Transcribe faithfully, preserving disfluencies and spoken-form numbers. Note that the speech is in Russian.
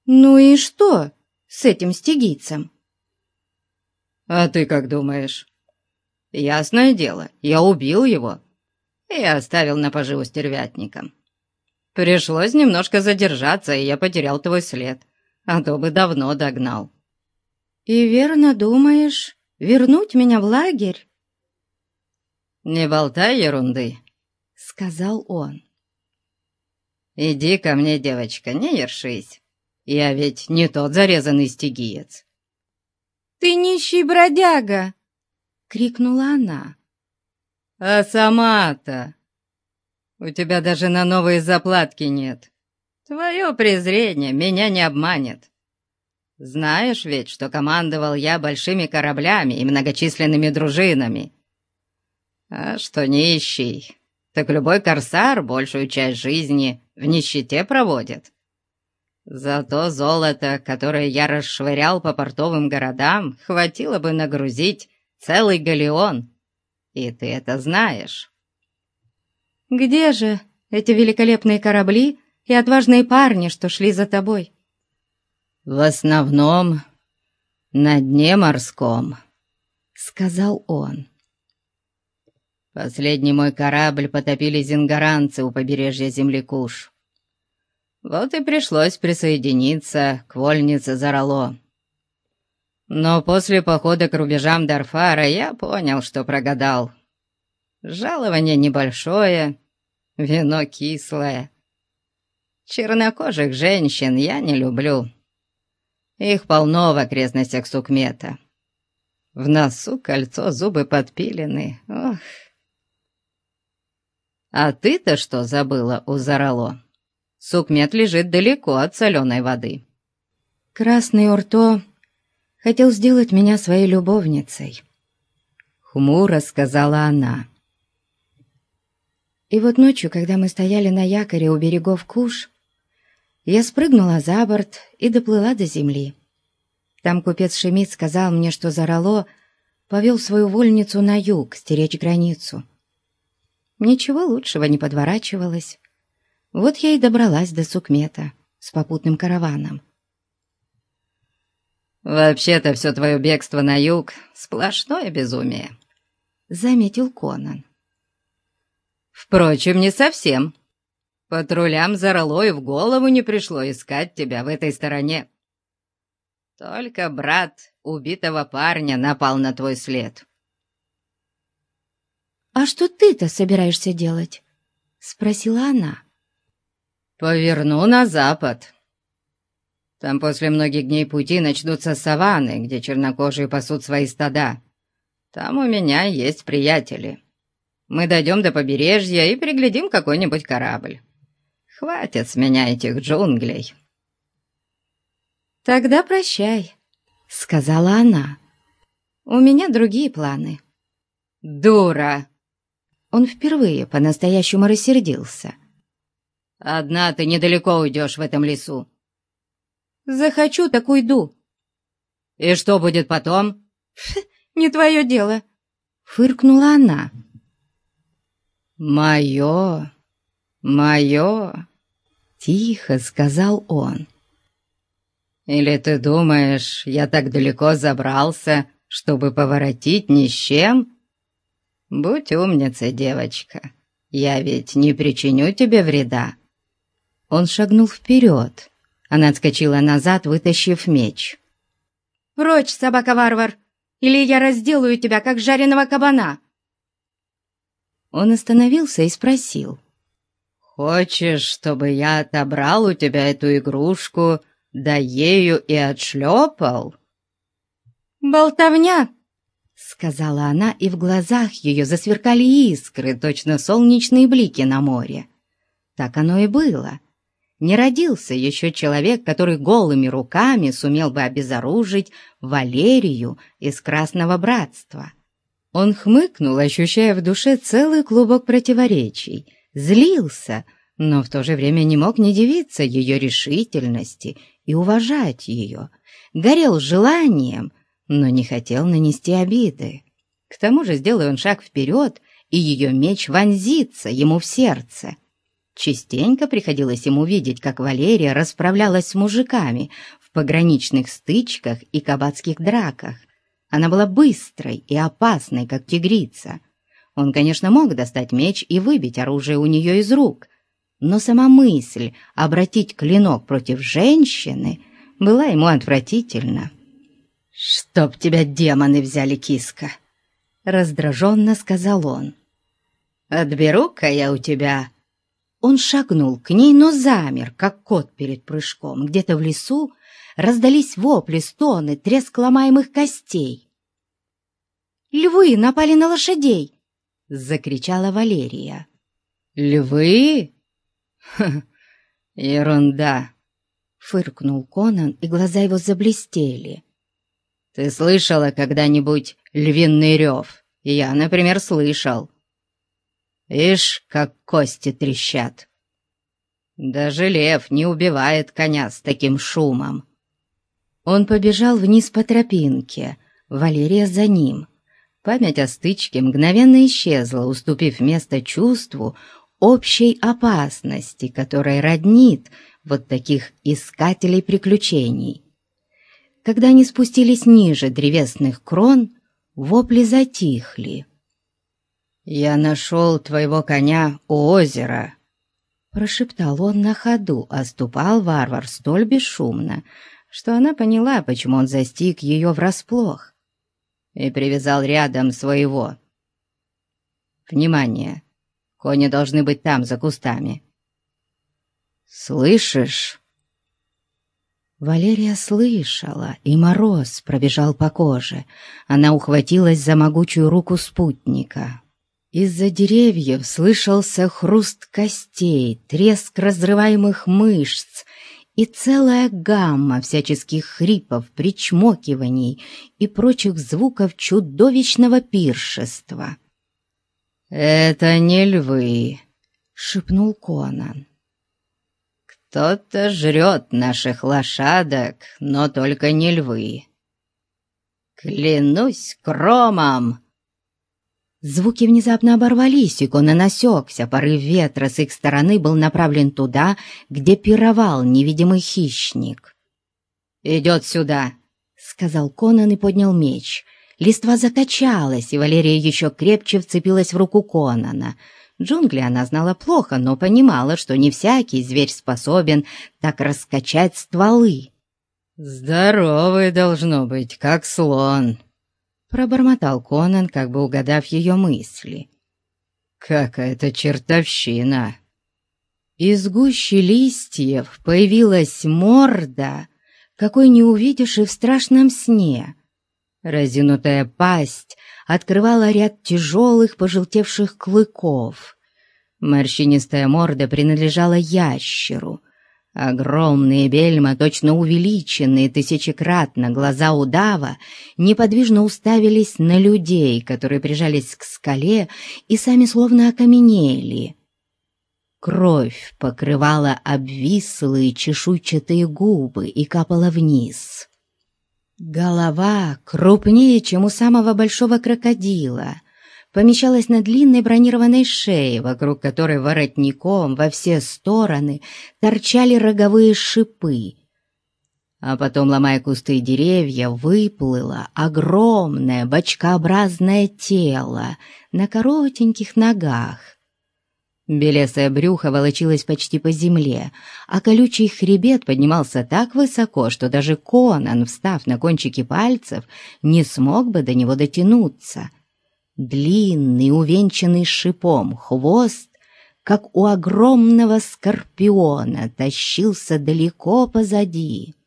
«Ну и что с этим стигийцем?» «А ты как думаешь?» «Ясное дело, я убил его и оставил на поживу стервятникам. Пришлось немножко задержаться, и я потерял твой след, а то бы давно догнал». «И верно думаешь вернуть меня в лагерь?» «Не болтай ерунды», — сказал он. «Иди ко мне, девочка, не ершись. Я ведь не тот зарезанный стигиец». «Ты нищий бродяга!» — крикнула она. «А сама-то? У тебя даже на новые заплатки нет. Твое презрение меня не обманет. Знаешь ведь, что командовал я большими кораблями и многочисленными дружинами. А что нищий, так любой корсар большую часть жизни в нищете проводит. Зато золото, которое я расшвырял по портовым городам, хватило бы нагрузить целый галеон, и ты это знаешь». «Где же эти великолепные корабли и отважные парни, что шли за тобой?» «В основном на дне морском», — сказал он. «Последний мой корабль потопили зингаранцы у побережья земли Куш. Вот и пришлось присоединиться к вольнице Зарало. Но после похода к рубежам Дарфара я понял, что прогадал. Жалование небольшое, вино кислое. Чернокожих женщин я не люблю. Их полно в окрестностях Сукмета. В носу кольцо, зубы подпилены. Ох! А ты-то что забыла у Зарало? Сукмет лежит далеко от соленой воды». «Красный Орто хотел сделать меня своей любовницей», — хмуро сказала она. «И вот ночью, когда мы стояли на якоре у берегов Куш, я спрыгнула за борт и доплыла до земли. Там купец Шемид сказал мне, что Зарало повел свою вольницу на юг стеречь границу. Ничего лучшего не подворачивалось. Вот я и добралась до Сукмета с попутным караваном». «Вообще-то все твое бегство на юг — сплошное безумие», — заметил Конан. «Впрочем, не совсем. Патрулям Зарало и в голову не пришло искать тебя в этой стороне. Только брат убитого парня напал на твой след». «А что ты-то собираешься делать?» — спросила она. «Поверну на запад. Там после многих дней пути начнутся саванны, где чернокожие пасут свои стада. Там у меня есть приятели. Мы дойдем до побережья и приглядим какой-нибудь корабль. Хватит с меня этих джунглей». «Тогда прощай», — сказала она. «У меня другие планы». «Дура!» Он впервые по-настоящему рассердился. «Одна ты недалеко уйдешь в этом лесу». «Захочу, так уйду». «И что будет потом?» «Не твое дело», — фыркнула она. «Мое, мое», — тихо сказал он. «Или ты думаешь, я так далеко забрался, чтобы поворотить ни с чем? Будь умницей, девочка, я ведь не причиню тебе вреда». Он шагнул вперед. Она отскочила назад, вытащив меч. «Прочь, собака-варвар, или я разделаю тебя, как жареного кабана!» Он остановился и спросил. «Хочешь, чтобы я отобрал у тебя эту игрушку, да ею и отшлепал?» «Болтовня!» — сказала она, и в глазах ее засверкали искры, точно солнечные блики на море. Так оно и было. Не родился еще человек, который голыми руками сумел бы обезоружить Валерию из Красного Братства. Он хмыкнул, ощущая в душе целый клубок противоречий, злился, но в то же время не мог не дивиться ее решительности и уважать ее, горел желанием, но не хотел нанести обиды. К тому же, сделая он шаг вперед, и ее меч вонзится ему в сердце. Частенько приходилось ему видеть, как Валерия расправлялась с мужиками в пограничных стычках и кабацких драках. Она была быстрой и опасной, как тигрица. Он, конечно, мог достать меч и выбить оружие у нее из рук, но сама мысль обратить клинок против женщины была ему отвратительна. «Чтоб тебя демоны взяли, киска!» — раздраженно сказал он. «Отберу-ка я у тебя...» Он шагнул к ней, но замер, как кот перед прыжком. Где-то в лесу раздались вопли, стоны, треск ломаемых костей. «Львы напали на лошадей!» — закричала Валерия. «Львы? Ха, ерунда!» — фыркнул Конан, и глаза его заблестели. «Ты слышала когда-нибудь львиный рев? Я, например, слышал. Ишь, как кости трещат. Даже лев не убивает коня с таким шумом». Он побежал вниз по тропинке, Валерия за ним. Память о стычке мгновенно исчезла, уступив место чувству общей опасности, которая роднит вот таких искателей приключений. Когда они спустились ниже древесных крон, вопли затихли. «Я нашел твоего коня у озера», — прошептал он на ходу, а ступал варвар столь бесшумно, что она поняла, почему он застиг ее врасплох, и привязал рядом своего. «Внимание! Кони должны быть там, за кустами. Слышишь?» Валерия слышала, и мороз пробежал по коже. Она ухватилась за могучую руку спутника. Из-за деревьев слышался хруст костей, треск разрываемых мышц и целая гамма всяческих хрипов, причмокиваний и прочих звуков чудовищного пиршества. «Это не львы», — шепнул Конан. «Кто-то жрет наших лошадок, но только не львы. Клянусь кромом!» Звуки внезапно оборвались, и Конан осекся. Порыв ветра с их стороны был направлен туда, где пировал невидимый хищник. «Идет сюда», — сказал Конан и поднял меч. Листва закачалась, и Валерия еще крепче вцепилась в руку Конана. Джунгли она знала плохо, но понимала, что не всякий зверь способен так раскачать стволы. «Здоровый должно быть, как слон», — пробормотал Конан, как бы угадав ее мысли. «Какая-то чертовщина!» Из гущи листьев появилась морда, какой не увидишь и в страшном сне. Разинутая пасть открывала ряд тяжелых пожелтевших клыков. Морщинистая морда принадлежала ящеру. Огромные бельма, точно увеличенные тысячекратно глаза удава, неподвижно уставились на людей, которые прижались к скале и сами словно окаменели. Кровь покрывала обвислые чешуйчатые губы и капала вниз. Голова, крупнее, чем у самого большого крокодила, помещалась на длинной бронированной шее, вокруг которой воротником во все стороны торчали роговые шипы. А потом, ломая кусты и деревья, выплыло огромное бочкообразное тело на коротеньких ногах. Белесое брюхо волочилось почти по земле, а колючий хребет поднимался так высоко, что даже Конан, встав на кончики пальцев, не смог бы до него дотянуться. Длинный, увенчанный шипом хвост, как у огромного скорпиона, тащился далеко позади.